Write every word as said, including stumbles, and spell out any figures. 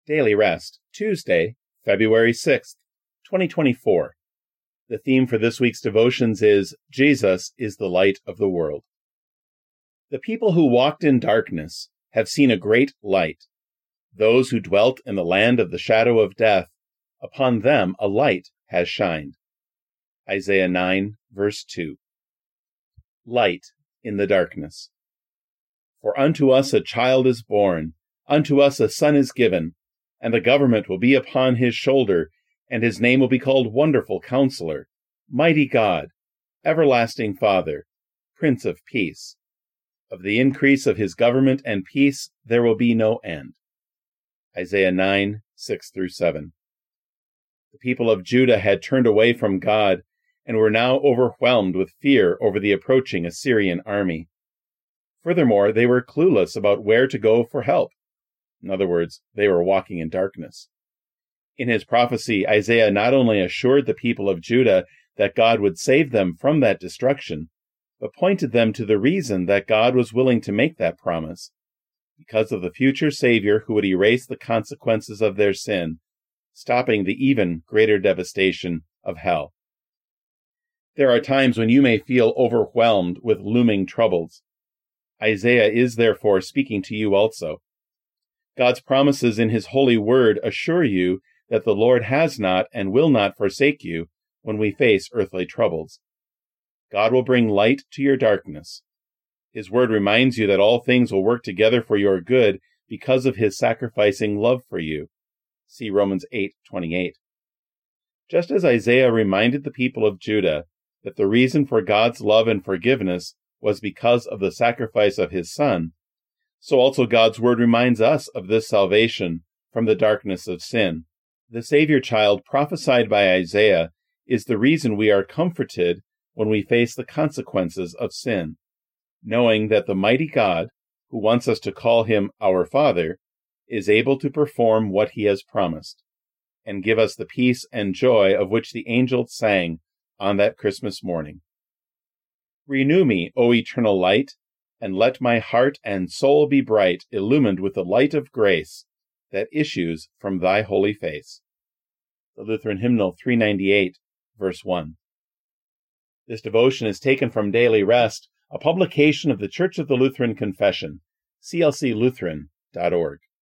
Daily Rest, Tuesday, February sixth, twenty twenty-four. The theme for this week's devotions is, Jesus is the light of the world. The people who walked in darkness have seen a great light. Those who dwelt in the land of the shadow of death, upon them a light has shined. Isaiah nine, verse two. Light in the darkness. For unto us a child is born, unto us a son is given, and the government will be upon his shoulder, and his name will be called Wonderful Counselor, Mighty God, Everlasting Father, Prince of Peace. Of the increase of his government and peace there will be no end. Isaiah nine, six through seven. The people of Judah had turned away from God and were now overwhelmed with fear over the approaching Assyrian army. Furthermore, they were clueless about where to go for help. In other words, they were walking in darkness. In his prophecy, Isaiah not only assured the people of Judah that God would save them from that destruction, but pointed them to the reason that God was willing to make that promise, because of the future Savior who would erase the consequences of their sin, stopping the even greater devastation of hell. There are times when you may feel overwhelmed with looming troubles. Isaiah is therefore speaking to you also. God's promises in his holy word assure you that the Lord has not and will not forsake you when we face earthly troubles. God will bring light to your darkness. His word reminds you that all things will work together for your good because of his sacrificing love for you. See Romans eight twenty-eight. Just as Isaiah reminded the people of Judah that the reason for God's love and forgiveness was because of the sacrifice of his Son, so also God's word reminds us of this salvation from the darkness of sin. The Savior child prophesied by Isaiah is the reason we are comforted when we face the consequences of sin, knowing that the mighty God, who wants us to call him our Father, is able to perform what he has promised, and give us the peace and joy of which the angels sang on that Christmas morning. Renew me, O eternal light, and let my heart and soul be bright, illumined with the light of grace that issues from thy holy face. The Lutheran Hymnal three ninety-eight, verse one. This devotion is taken from Daily Rest, a publication of the Church of the Lutheran Confession, c l c lutheran dot org.